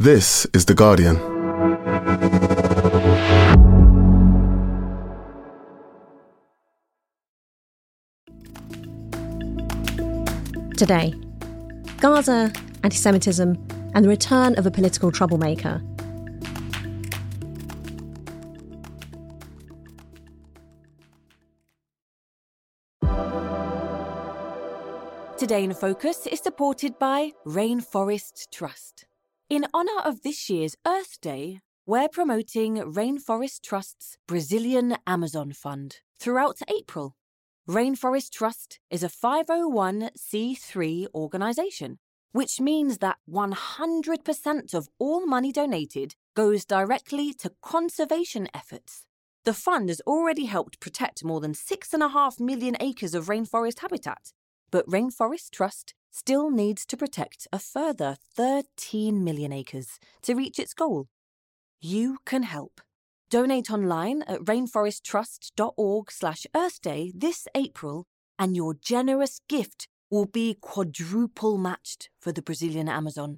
This is The Guardian. Today, Gaza, anti-Semitism, and the return of a political troublemaker. Today in Focus is supported by Rainforest Trust. In honour of this year's Earth Day, we're promoting Rainforest Trust's Brazilian Amazon Fund throughout April. Rainforest Trust is a 501c3 organisation, which means that 100% of all money donated goes directly to conservation efforts. The fund has already helped protect more than 6.5 million acres of rainforest habitat, but Rainforest Trust still needs to protect a further 13 million acres to reach its goal. You can help. Donate online at rainforesttrust.org/Earthday this April, and your generous gift will be quadruple matched for the Brazilian Amazon.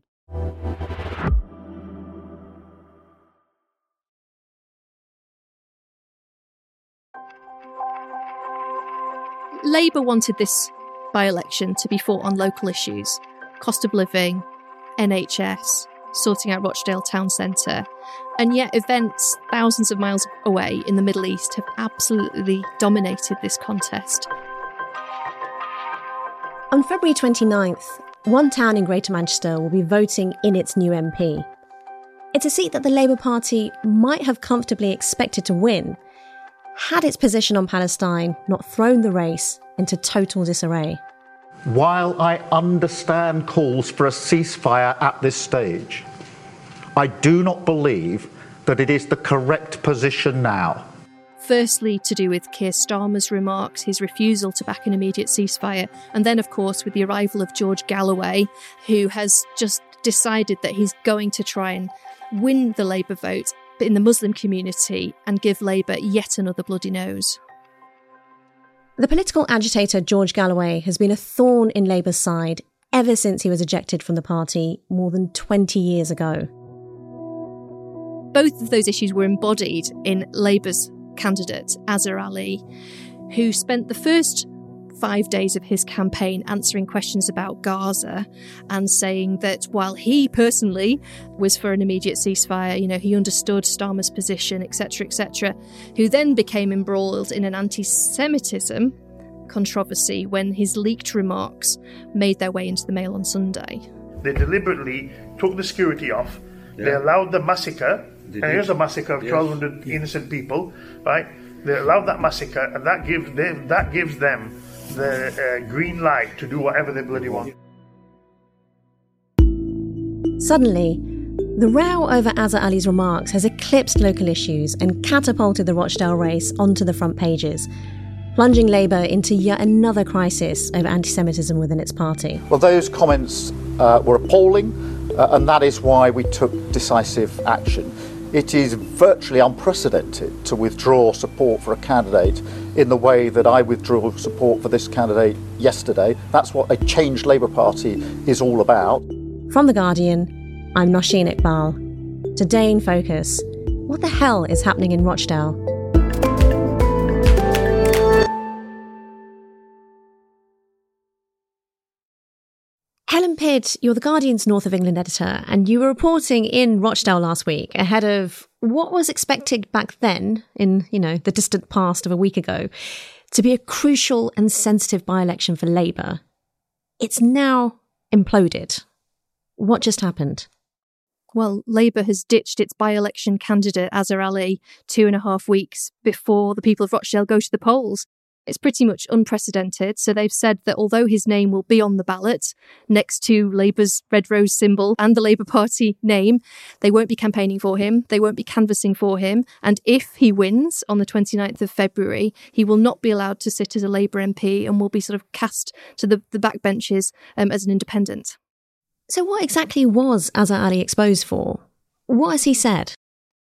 Labour wanted this by-election to be fought on local issues: cost of living, NHS, sorting out Rochdale town centre. And yet events thousands of miles away in the Middle East have absolutely dominated this contest. On February 29th, one town in Greater Manchester will be voting in its new MP. It's a seat that the Labour Party might have comfortably expected to win, had its position on Palestine not thrown the race into total disarray. While I understand calls for a ceasefire at this stage, I do not believe that it is the correct position now. Firstly, to do with Keir Starmer's remarks, his refusal to back an immediate ceasefire, and then, of course, with the arrival of George Galloway, who has just decided that he's going to try and win the Labour vote in the Muslim community and give Labour yet another bloody nose. The political agitator George Galloway has been a thorn in Labour's side ever since he was ejected from the party more than 20 years ago. Both of those issues were embodied in Labour's candidate, Azhar Ali, who spent the first 5 days of his campaign answering questions about Gaza and saying that while he personally was for an immediate ceasefire, he understood Starmer's position, etc., who then became embroiled in an anti-Semitism controversy when his leaked remarks made their way into the Mail on Sunday. They deliberately took the security off. Yeah. They allowed the massacre, and here's a massacre of 1,200 innocent people, right? They allowed that massacre, and that gives them the green light to do whatever they bloody want. Suddenly, the row over Azhar Ali's remarks has eclipsed local issues and catapulted the Rochdale race onto the front pages, plunging Labour into yet another crisis over anti-Semitism within its party. Well, those comments were appalling, and that is why we took decisive action. It is virtually unprecedented to withdraw support for a candidate in the way that I withdrew support for this candidate yesterday. That's what a changed Labour Party is all about. From The Guardian, I'm Nosheen Iqbal. Today in Focus, what the hell is happening in Rochdale? Helen Pidd, you're The Guardian's North of England editor, and you were reporting in Rochdale last week ahead of what was expected back then, in, the distant past of a week ago, to be a crucial and sensitive by-election for Labour. It's now imploded. What just happened? Well, Labour has ditched its by-election candidate, Azhar Ali, 2.5 weeks before the people of Rochdale go to the polls. It's pretty much unprecedented, so they've said that although his name will be on the ballot next to Labour's Red Rose symbol and the Labour Party name, they won't be campaigning for him, they won't be canvassing for him, and if he wins on the 29th of February, he will not be allowed to sit as a Labour MP and will be sort of cast to the backbenches as an independent. So what exactly was Azhar Ali exposed for? What has he said?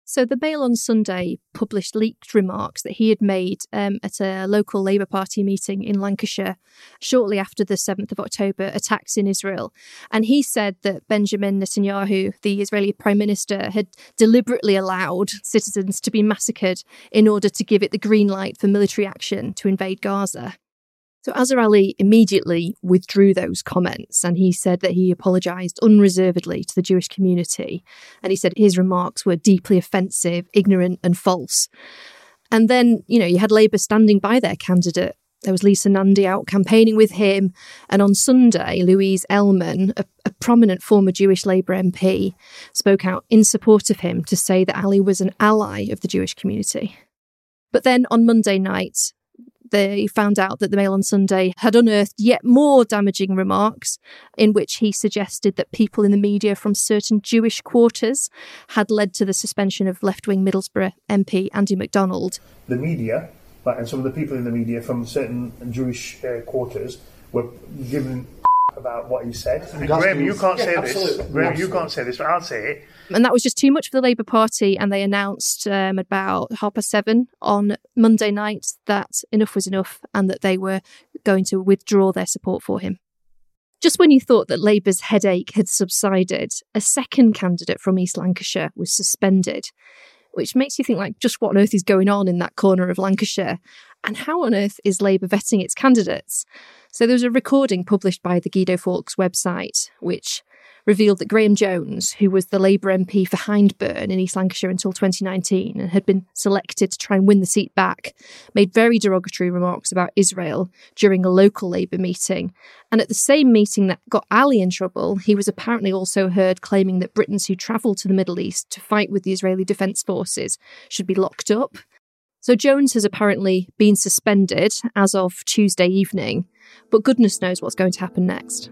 So the Mail on Sunday published leaked remarks that he had made at a local Labour Party meeting in Lancashire shortly after the 7th of October attacks in Israel. And he said that Benjamin Netanyahu, the Israeli Prime Minister, had deliberately allowed citizens to be massacred in order to give it the green light for military action to invade Gaza. So Azhar Ali immediately withdrew those comments, and he said that he apologised unreservedly to the Jewish community. And he said his remarks were deeply offensive, ignorant and false. And then, you had Labour standing by their candidate. There was Lisa Nandy out campaigning with him. And on Sunday, Louise Ellman, a prominent former Jewish Labour MP, spoke out in support of him to say that Ali was an ally of the Jewish community. But then on Monday night, they found out that the Mail on Sunday had unearthed yet more damaging remarks in which he suggested that people in the media from certain Jewish quarters had led to the suspension of left-wing Middlesbrough MP Andy MacDonald. The media, and some of the people in the media from certain Jewish quarters were given about what he said. And Graham, you can't say this. Graham, you can't say this, but I'll say it. And that was just too much for the Labour Party, and they announced about 7:30 on Monday night that enough was enough and that they were going to withdraw their support for him. Just when you thought that Labour's headache had subsided, a second candidate from East Lancashire was suspended, which makes you think, just what on earth is going on in that corner of Lancashire? And how on earth is Labour vetting its candidates? So there was a recording published by the Guido Fawkes website, which revealed that Graham Jones, who was the Labour MP for Hyndburn in East Lancashire until 2019 and had been selected to try and win the seat back, made very derogatory remarks about Israel during a local Labour meeting. And at the same meeting that got Ali in trouble, he was apparently also heard claiming that Britons who travelled to the Middle East to fight with the Israeli Defence Forces should be locked up. So Jones has apparently been suspended as of Tuesday evening, but goodness knows what's going to happen next.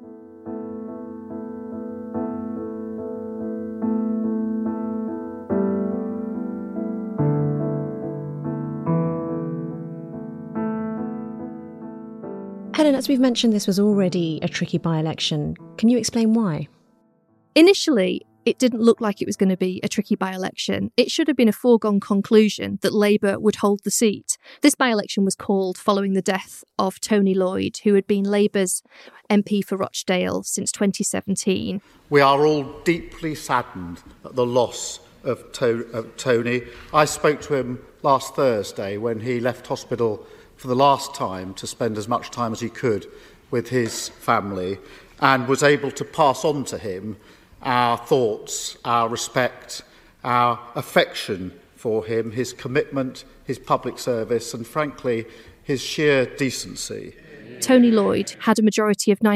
Helen, as we've mentioned, this was already a tricky by-election. Can you explain why? Initially, it didn't look like it was going to be a tricky by-election. It should have been a foregone conclusion that Labour would hold the seat. This by-election was called following the death of Tony Lloyd, who had been Labour's MP for Rochdale since 2017. We are all deeply saddened at the loss of Tony. I spoke to him last Thursday when he left hospital for the last time to spend as much time as he could with his family, and was able to pass on to him our thoughts, our respect, our affection for him, his commitment, his public service, and frankly, his sheer decency. Tony Lloyd had a majority of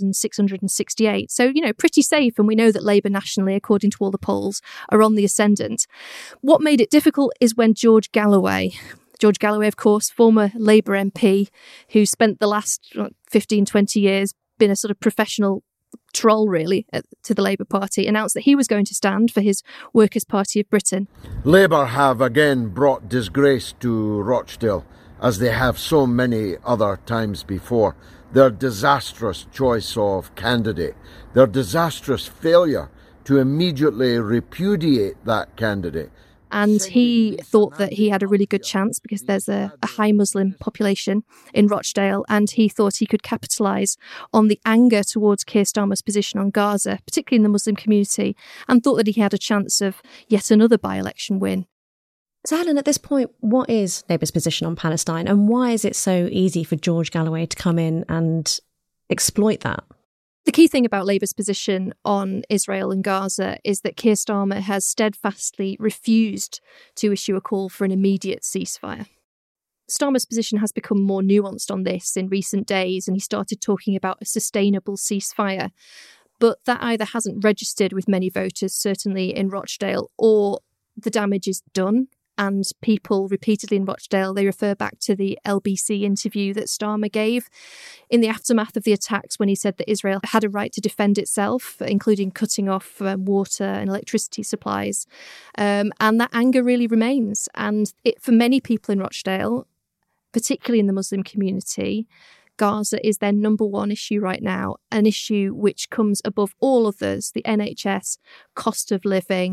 9,668. So, pretty safe. And we know that Labour nationally, according to all the polls, are on the ascendant. What made it difficult is when George Galloway, of course, former Labour MP, who spent the last 15, 20 years been a sort of professional troll, really, to the Labour Party, announced that he was going to stand for his Workers' Party of Britain. Labour have again brought disgrace to Rochdale, as they have so many other times before. Their disastrous choice of candidate, their disastrous failure to immediately repudiate that candidate. And he thought that he had a really good chance because there's a high Muslim population in Rochdale, and he thought he could capitalise on the anger towards Keir Starmer's position on Gaza, particularly in the Muslim community, and thought that he had a chance of yet another by-election win. So Helen, at this point, what is Labour's position on Palestine, and why is it so easy for George Galloway to come in and exploit that? The key thing about Labour's position on Israel and Gaza is that Keir Starmer has steadfastly refused to issue a call for an immediate ceasefire. Starmer's position has become more nuanced on this in recent days, and he started talking about a sustainable ceasefire. But that either hasn't registered with many voters, certainly in Rochdale, or the damage is done. And people repeatedly in Rochdale, they refer back to the LBC interview that Starmer gave in the aftermath of the attacks, when he said that Israel had a right to defend itself, including cutting off water and electricity supplies. And that anger really remains. And for many people in Rochdale, particularly in the Muslim community, Gaza is their number one issue right now, an issue which comes above all others: the NHS, cost of living,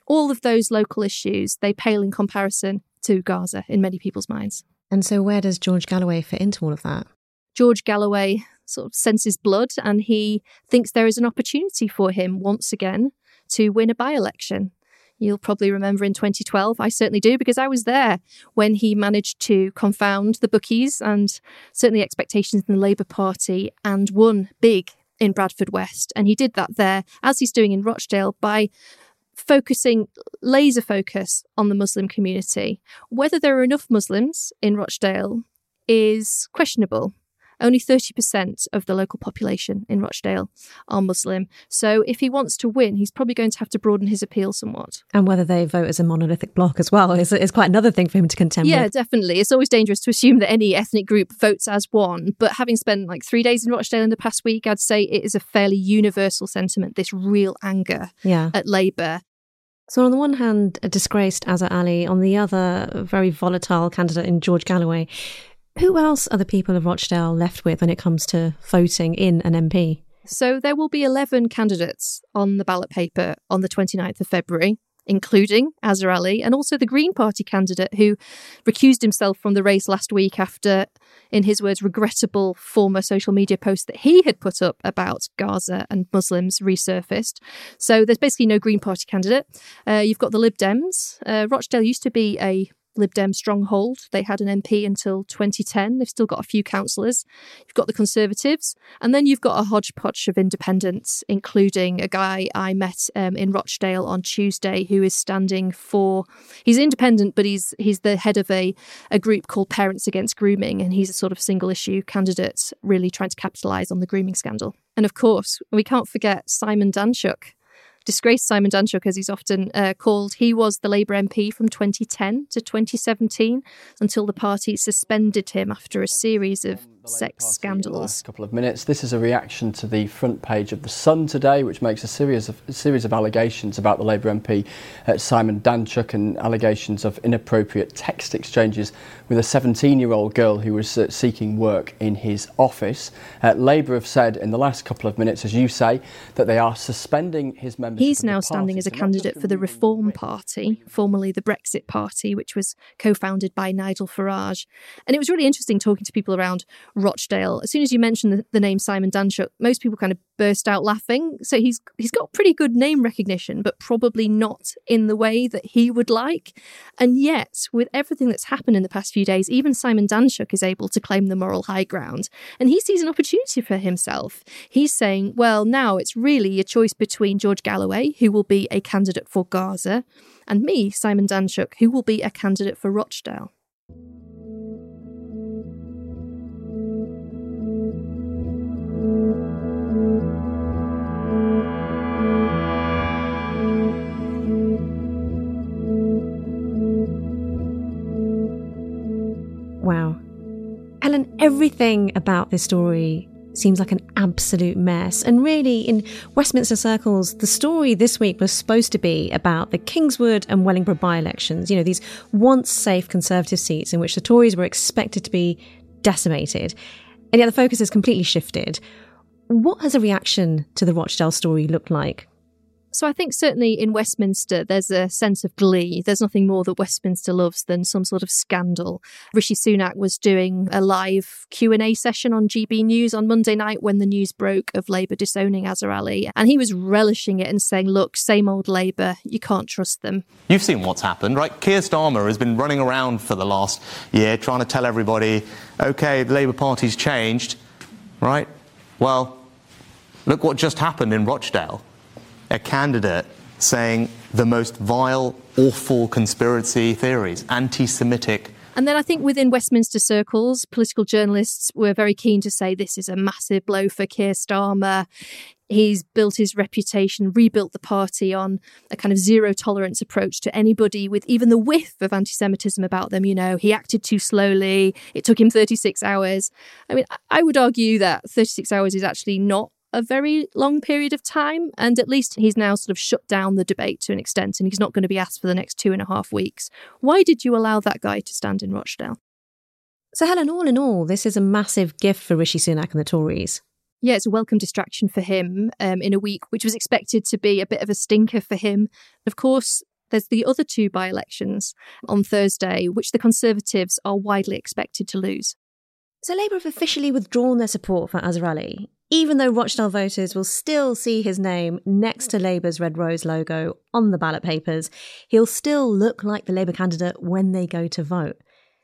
all of those local issues, they pale in comparison to Gaza in many people's minds. And so where does George Galloway fit into all of that? George Galloway sort of senses blood, and he thinks there is an opportunity for him once again to win a by-election. You'll probably remember in 2012, I certainly do, because I was there when he managed to confound the bookies and certainly expectations in the Labour Party and won big in Bradford West. And he did that there, as he's doing in Rochdale, by laser focus on the Muslim community. Whether there are enough Muslims in Rochdale is questionable. Only 30% of the local population in Rochdale are Muslim. So if he wants to win, he's probably going to have to broaden his appeal somewhat. And whether they vote as a monolithic bloc as well is quite another thing for him to contend with. Yeah, definitely. It's always dangerous to assume that any ethnic group votes as one. But having spent 3 days in Rochdale in the past week, I'd say it is a fairly universal sentiment, this real anger at Labour. So on the one hand, a disgraced Azhar Ali, on the other, a very volatile candidate in George Galloway. Who else are the people of Rochdale left with when it comes to voting in an MP? So there will be 11 candidates on the ballot paper on the 29th of February, including Azhar Ali and also the Green Party candidate who recused himself from the race last week after, in his words, regrettable former social media posts that he had put up about Gaza and Muslims resurfaced. So there's basically no Green Party candidate. You've got the Lib Dems. Rochdale used to be a Lib Dem stronghold. They had an MP until 2010. They've still got a few councillors. You've got the Conservatives. And then you've got a hodgepodge of independents, including a guy I met in Rochdale on Tuesday who is standing for... He's independent, but he's the head of a group called Parents Against Grooming, and he's a sort of single-issue candidate really trying to capitalise on the grooming scandal. And of course, we can't forget Simon Danczuk. Disgraced Simon Danczuk, as he's often called. He was the Labour MP from 2010 to 2017 until the party suspended him after a series of sex scandals. Last couple of minutes. This is a reaction to the front page of The Sun today, which makes a series of allegations about the Labour MP Simon Danczuk and allegations of inappropriate text exchanges with a 17-year-old girl who was seeking work in his office. Labour have said in the last couple of minutes, as you say, that they are suspending his membership. He's now standing as a candidate for the Reform Party, formerly the Brexit Party, which was co-founded by Nigel Farage. And it was really interesting talking to people around Rochdale. As soon as you mentioned the name Simon Danczuk, most people kind of burst out laughing. So he's got pretty good name recognition, but probably not in the way that he would like. And yet, with everything that's happened in the past few days, even Simon Danczuk is able to claim the moral high ground. And he sees an opportunity for himself. He's saying, well, now it's really a choice between George Galloway, who will be a candidate for Gaza, and me, Simon Danczuk, who will be a candidate for Rochdale. Wow. Helen, everything about this story seems like an absolute mess. And really, in Westminster circles, the story this week was supposed to be about the Kingswood and Wellingborough by-elections, you know, these once safe Conservative seats in which the Tories were expected to be decimated. And yet the focus has completely shifted. What has a reaction to the Rochdale story looked like? So I think certainly in Westminster, there's a sense of glee. There's nothing more that Westminster loves than some sort of scandal. Rishi Sunak was doing a live Q&A session on GB News on Monday night when the news broke of Labour disowning Azhar Ali. And he was relishing it and saying, look, same old Labour, you can't trust them. You've seen what's happened, right? Keir Starmer has been running around for the last year trying to tell everybody, OK, the Labour Party's changed, right? Well, look what just happened in Rochdale. A candidate saying the most vile, awful conspiracy theories, anti-Semitic. And then I think within Westminster circles, political journalists were very keen to say this is a massive blow for Keir Starmer. He's built his reputation, rebuilt the party on a kind of zero tolerance approach to anybody with even the whiff of anti-Semitism about them. You know, he acted too slowly. It took him 36 hours. I mean, I would argue that 36 hours is actually not a very long period of time, and at least he's now sort of shut down the debate to an extent, and he's not going to be asked for the next 2.5 weeks. Why did you allow that guy to stand in Rochdale? So Helen, all in all, this is a massive gift for Rishi Sunak and the Tories. Yeah, it's a welcome distraction for him in a week which was expected to be a bit of a stinker for him. Of course, There's the other 2 by-elections on Thursday, which the Conservatives are widely expected to lose. So Labour have officially withdrawn their support for Azhar Ali, even though Rochdale voters will still see his name next to Labour's Red Rose logo on the ballot papers. He'll still look like the Labour candidate when they go to vote.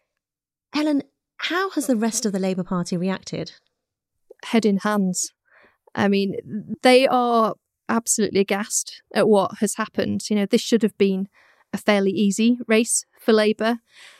Helen, how has the rest of the Labour Party reacted? Head in hands. I mean, they are absolutely aghast at what has happened. This should have been a fairly easy race for Labour.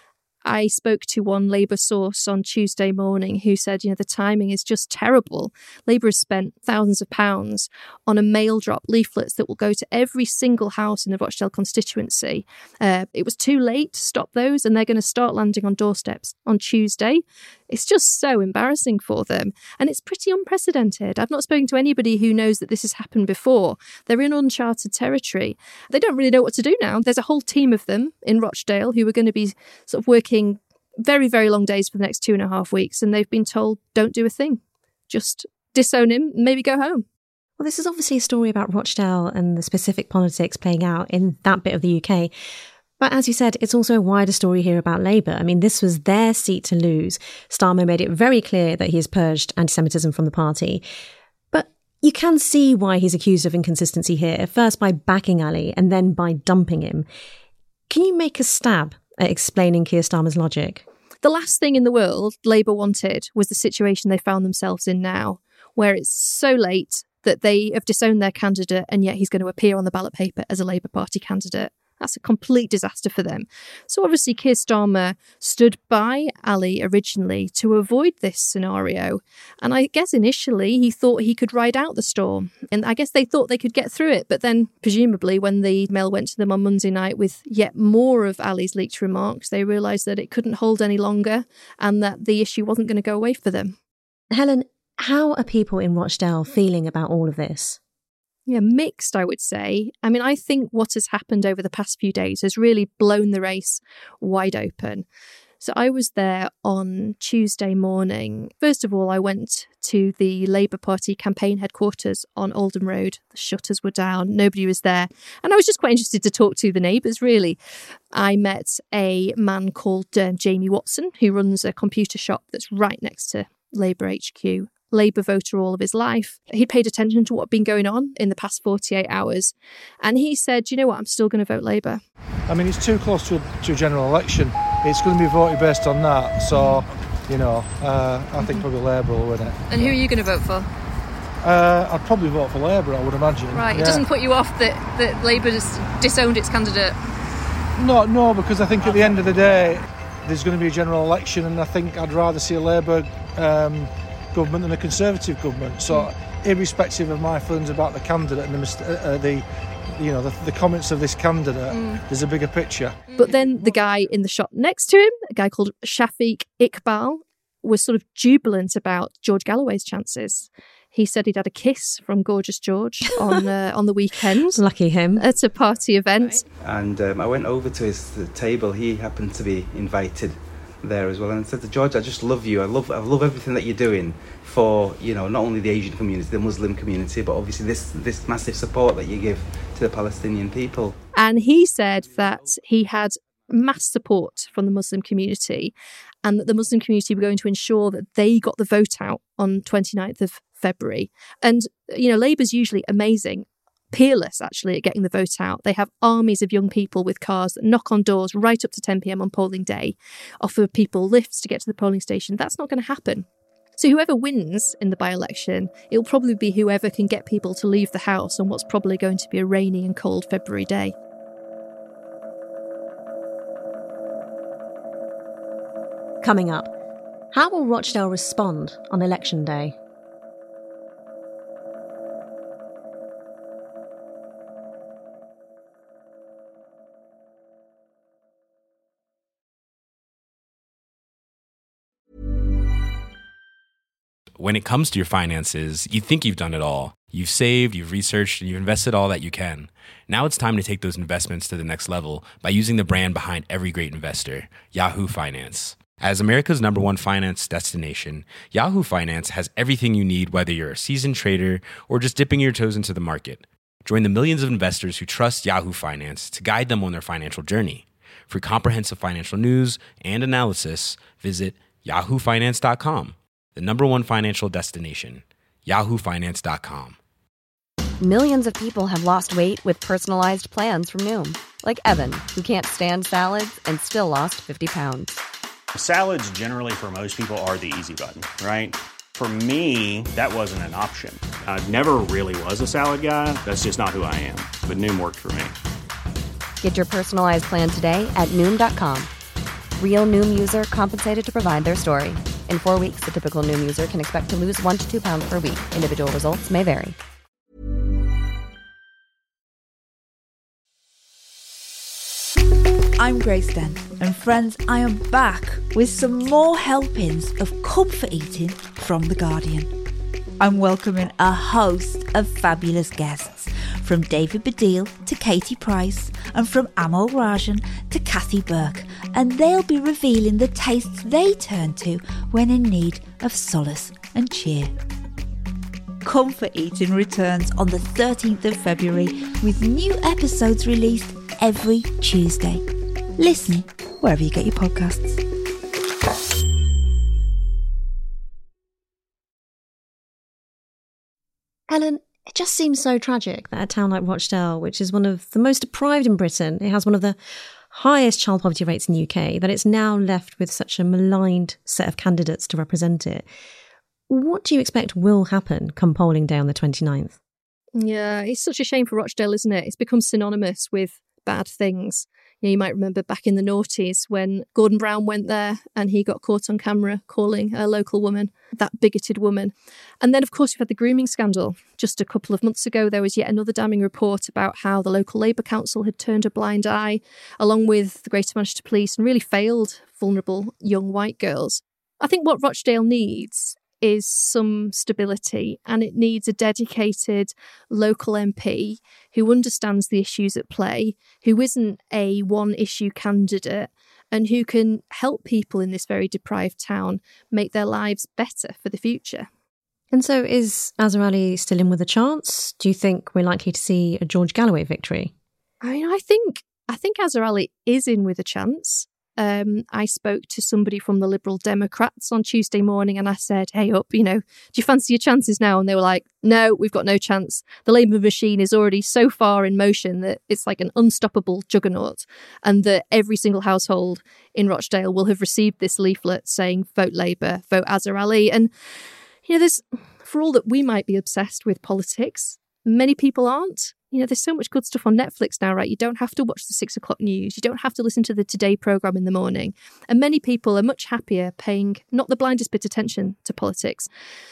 I spoke to one Labour source on Tuesday morning who said, the timing is just terrible. Labour has spent thousands of pounds on a mail drop leaflets that will go to every single house in the Rochdale constituency. It was too late to stop those, and they're going to start landing on doorsteps on Tuesday. It's just so embarrassing for them. And it's pretty unprecedented. I've not spoken to anybody who knows that this has happened before. They're in uncharted territory. They don't really know what to do now. There's a whole team of them in Rochdale who are going to be sort of working very, very long days for the next 2.5 weeks. And they've been told, don't do a thing. Just disown him, maybe go home. Well, this is obviously a story about Rochdale and the specific politics playing out in that bit of the UK. But as you said, it's also a wider story here about Labour. I mean, this was their seat to lose. Starmer made it very clear that he has purged anti-Semitism from the party. But you can see why he's accused of inconsistency here, first by backing Ali and then by dumping him. Can you make a stab at explaining Keir Starmer's logic? The last thing in the world Labour wanted was the situation they found themselves in now, where it's so late that they have disowned their candidate and yet he's going to appear on the ballot paper as a Labour Party candidate. That's a complete disaster for them. So obviously Keir Starmer stood by Ali originally to avoid this scenario. And I guess initially he thought he could ride out the storm. And I guess they thought they could get through it. But then presumably when the mail went to them on Monday night with yet more of Ali's leaked remarks, they realised that it couldn't hold any longer and that the issue wasn't going to go away for them. Helen, how are people in Rochdale feeling about all of this? Yeah, mixed, I would say. I mean, I think what has happened over the past few days has really blown the race wide open. So I was there on Tuesday morning. First of all, I went to the Labour Party campaign headquarters on Oldham Road. The shutters were down, nobody was there. And I was just quite interested to talk to the neighbours, really. I met a man called Jamie Watson, who runs a computer shop that's right next to Labour HQ. Labour voter all of his life. He paid attention to what had been going on in the past 48 hours. And he said, you know what, I'm still going to vote Labour. I mean, it's too close to a general election. It's going to be voted based on that. So, I think probably Labour will win it. And who are you going to vote for? I'd probably vote for Labour, I would imagine. Right, yeah. It doesn't put you off that Labour has disowned its candidate? No, because I think at the end of the day, there's going to be a general election, and I think I'd rather see a Labour government than a Conservative government. So, irrespective of my feelings about the candidate and the comments of this candidate, there's a bigger picture. But then the guy in the shop next to him, a guy called Shafiq Iqbal, was sort of jubilant about George Galloway's chances. He said he'd had a kiss from Gorgeous George on the weekend. Lucky him. At a party event. Right. And I went over to his table. He happened to be invited there as well, and I said to George, I just love you. I love everything that you're doing for, not only the Asian community, the Muslim community, but obviously this massive support that you give to the Palestinian people. And he said that he had mass support from the Muslim community and that the Muslim community were going to ensure that they got the vote out on 29th of February. And, Labour's usually amazing, peerless actually at getting the vote out. They have armies of young people with cars that knock on doors right up to 10 p.m. on polling day, offer people lifts to get to the polling station. That's not going to happen. So whoever wins in the by-election, it'll probably be whoever can get people to leave the house on what's probably going to be a rainy and cold February day. Coming up, how will Rochdale respond on election day? When it comes to your finances, you think you've done it all. You've saved, you've researched, and you've invested all that you can. Now it's time to take those investments to the next level by using the brand behind every great investor, Yahoo Finance. As America's #1 finance destination, Yahoo Finance has everything you need, whether you're a seasoned trader or just dipping your toes into the market. Join the millions of investors who trust Yahoo Finance to guide them on their financial journey. For comprehensive financial news and analysis, visit yahoofinance.com, the #1 financial destination, yahoofinance.com. Millions of people have lost weight with personalized plans from Noom. Like Evan, who can't stand salads and still lost 50 pounds. Salads generally for most people are the easy button, right? For me, that wasn't an option. I never really was a salad guy. That's just not who I am. But Noom worked for me. Get your personalized plan today at Noom.com. Real Noom user compensated to provide their story. In 4 weeks, the typical Noom user can expect to lose 1 to 2 pounds per week. Individual results may vary. I'm Grace Dent, and friends, I am back with some more helpings of comfort eating from The Guardian. I'm welcoming a host of fabulous guests, from David Baddiel to Katie Price, and from Amol Rajan to Kathy Burke, and they'll be revealing the tastes they turn to when in need of solace and cheer. Comfort Eating returns on the 13th of February with new episodes released every Tuesday. Listen wherever you get your podcasts. Helen, it just seems so tragic that a town like Rochdale, which is one of the most deprived in Britain, it has one of the highest child poverty rates in the UK, that it's now left with such a maligned set of candidates to represent it. What do you expect will happen come polling day on the 29th? Yeah, it's such a shame for Rochdale, isn't it? It's become synonymous with bad things. You might remember back in the noughties when Gordon Brown went there and he got caught on camera calling a local woman that bigoted woman. And then, of course, we've had the grooming scandal. Just a couple of months ago, there was yet another damning report about how the local Labour Council had turned a blind eye, along with the Greater Manchester Police, and really failed vulnerable young white girls. I think what Rochdale needs is some stability, and it needs a dedicated local MP who understands the issues at play, who isn't a one-issue candidate, and who can help people in this very deprived town make their lives better for the future. And so is Azhar Ali still in with a chance? Do you think we're likely to see a George Galloway victory? I mean, I think Azhar Ali is in with a chance. I spoke to somebody from the Liberal Democrats on Tuesday morning and I said, hey up, do you fancy your chances now? And they were like, no, we've got no chance. The Labour machine is already so far in motion that it's like an unstoppable juggernaut, and that every single household in Rochdale will have received this leaflet saying, vote Labour, vote Azhar Ali. And, there's, for all that we might be obsessed with politics, many people aren't. There's so much good stuff on Netflix now, right? You don't have to watch the 6 o'clock news. You don't have to listen to the Today programme in the morning. And many people are much happier paying not the blindest bit attention to politics.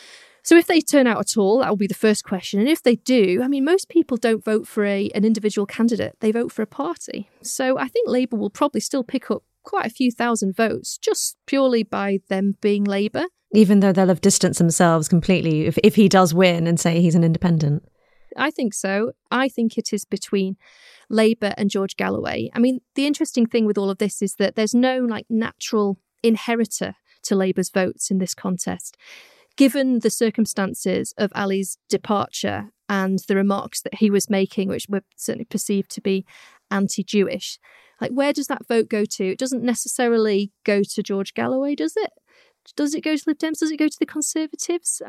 So if they turn out at all, that will be the first question. And if they do, most people don't vote for an individual candidate. They vote for a party. So I think Labour will probably still pick up quite a few thousand votes just purely by them being Labour. Even though they'll have distanced themselves completely if he does win and say he's an independent. I think so. I think it is between Labour and George Galloway. The interesting thing with all of this is that there's no natural inheritor to Labour's votes in this contest. Given the circumstances of Ali's departure and the remarks that he was making, which were certainly perceived to be anti-Jewish, where does that vote go to? It doesn't necessarily go to George Galloway, does it? Does it go to Lib Dems? Does it go to the Conservatives?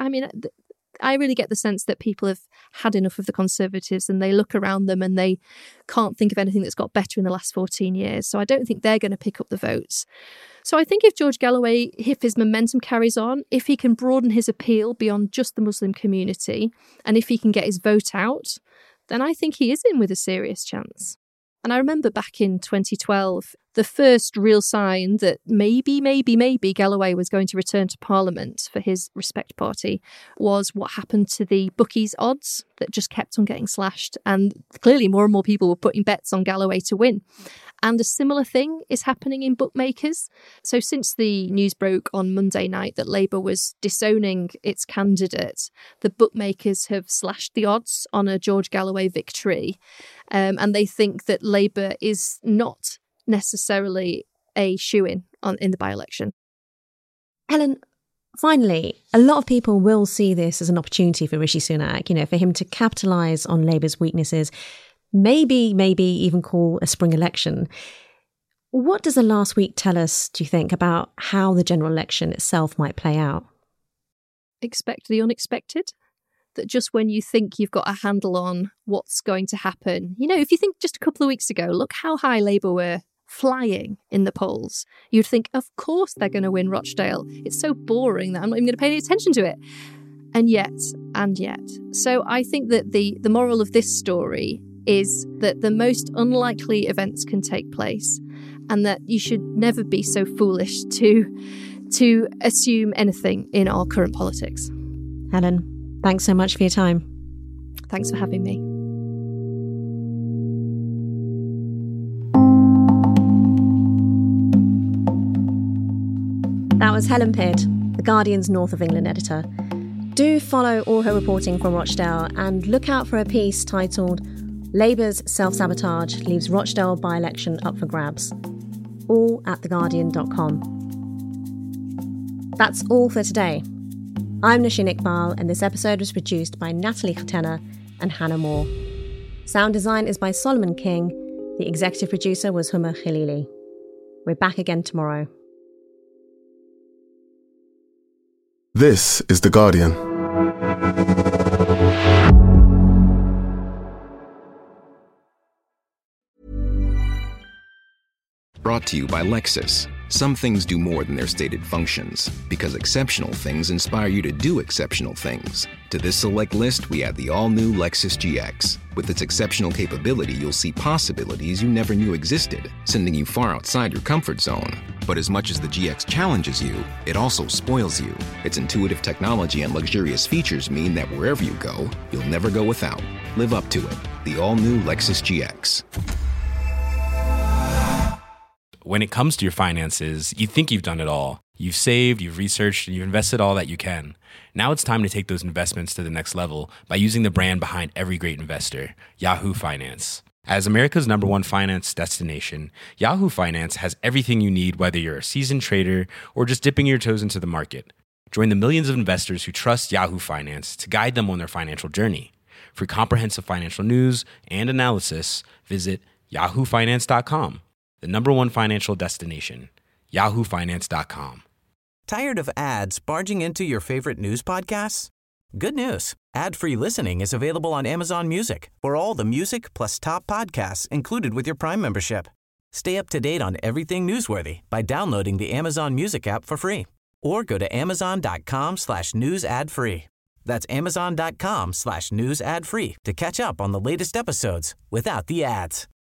I really get the sense that people have had enough of the Conservatives and they look around them and they can't think of anything that's got better in the last 14 years. So I don't think they're going to pick up the votes. So I think if George Galloway, if his momentum carries on, if he can broaden his appeal beyond just the Muslim community, and if he can get his vote out, then I think he is in with a serious chance. And I remember back in 2012, the first real sign that maybe Galloway was going to return to Parliament for his Respect Party was what happened to the bookies' odds that just kept on getting slashed. And clearly more and more people were putting bets on Galloway to win. And a similar thing is happening in bookmakers. So since the news broke on Monday night that Labour was disowning its candidate, the bookmakers have slashed the odds on a George Galloway victory. And they think that Labour is not necessarily a shoo-in in the by-election. Helen, Finally, a lot of people will see this as an opportunity for Rishi Sunak, for him to capitalise on Labour's weaknesses, maybe even call a spring election. What does the last week tell us, do you think, about how the general election itself might play out? Expect the unexpected. That just when you think you've got a handle on what's going to happen, if you think just a couple of weeks ago, look how high Labour were flying in the polls. You'd think, of course they're going to win Rochdale. It's so boring that I'm not even going to pay any attention to it. And yet. So I think that the moral of this story is that the most unlikely events can take place and that you should never be so foolish to assume anything in our current politics. Helen, thanks so much for your time. Thanks for having me. That was Helen Pidd, The Guardian's North of England editor. Do follow all her reporting from Rochdale and look out for a piece titled Labour's Self-Sabotage Leaves Rochdale by-election up for grabs. All at theguardian.com. That's all for today. I'm Nasheen Iqbal, and this episode was produced by Natalie Khatena and Hannah Moore. Sound design is by Solomon King. The executive producer was Huma Khalili. We're back again tomorrow. This is The Guardian. Brought to you by Lexus. Some things do more than their stated functions, because exceptional things inspire you to do exceptional things. To this select list, we add the all-new Lexus GX. With its exceptional capability, you'll see possibilities you never knew existed, sending you far outside your comfort zone. But as much as the GX challenges you, it also spoils you. Its intuitive technology and luxurious features mean that wherever you go, you'll never go without. Live up to it. The all-new Lexus GX. When it comes to your finances, you think you've done it all. You've saved, you've researched, and you've invested all that you can. Now it's time to take those investments to the next level by using the brand behind every great investor, Yahoo Finance. As America's #1 finance destination, Yahoo Finance has everything you need, whether you're a seasoned trader or just dipping your toes into the market. Join the millions of investors who trust Yahoo Finance to guide them on their financial journey. For comprehensive financial news and analysis, visit yahoofinance.com. The #1 financial destination, yahoofinance.com. Tired of ads barging into your favorite news podcasts? Good news. Ad-free listening is available on Amazon Music for all the music plus top podcasts included with your Prime membership. Stay up to date on everything newsworthy by downloading the Amazon Music app for free or go to amazon.com/news ad free. That's amazon.com/news ad free to catch up on the latest episodes without the ads.